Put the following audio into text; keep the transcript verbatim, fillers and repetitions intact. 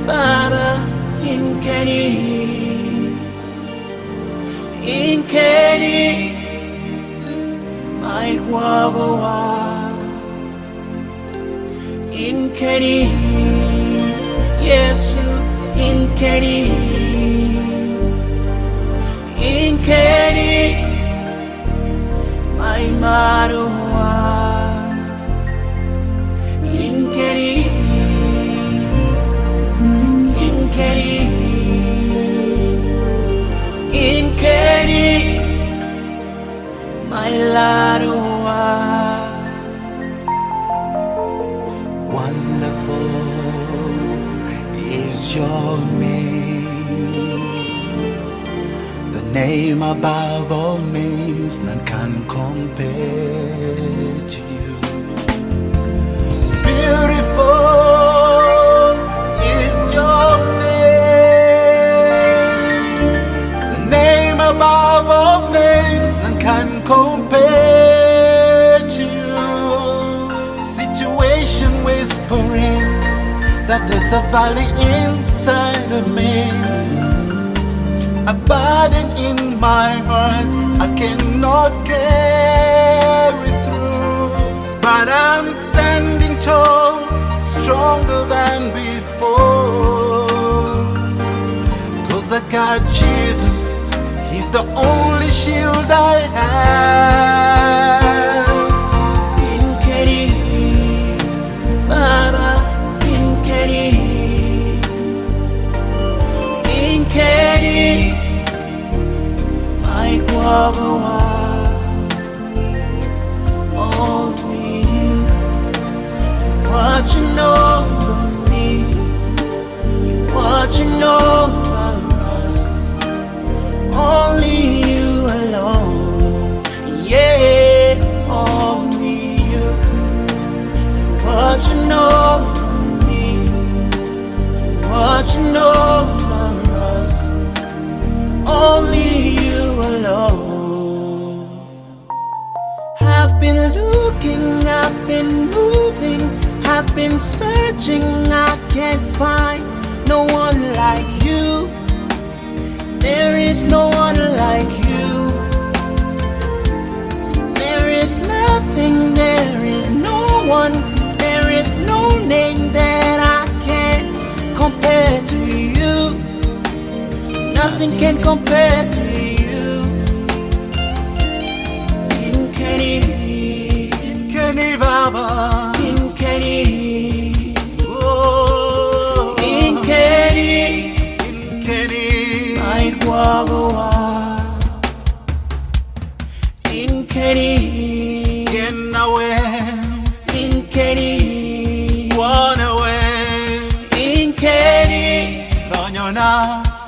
Baba inkeni inkeni my guagua inkeni Yesu inkeni inkeni my marua inkeni inkeni inkeni my larua. Wonderful is your name, the name above all names, none can compare to you. Beautiful is your name, the name above all names, none can compare to you. Situation whispering that there's a valley inside of me, a burden in my heart I cannot carry through. But I'm standing tall, stronger than before, 'cause I got Jesus, He's the only shield I have. Inkeni Baba inkeni inkeni my guagua. Only you, you watching over me, you watching over us. Only you alone, yeah. Only you, you watching over me, you watching over us. Only you alone. I've been looking, I've been moving, I've been searching, I can't find no one like you. There is no one like you. There is nothing, there is no one, there is no name that I can compare to you. Nothing can compare to you. Inkeni Inkeni Baba, inkeni oh, inkeni Inkeni my guagua inkeni Get away, inkeni one away, inkeni Ranyona.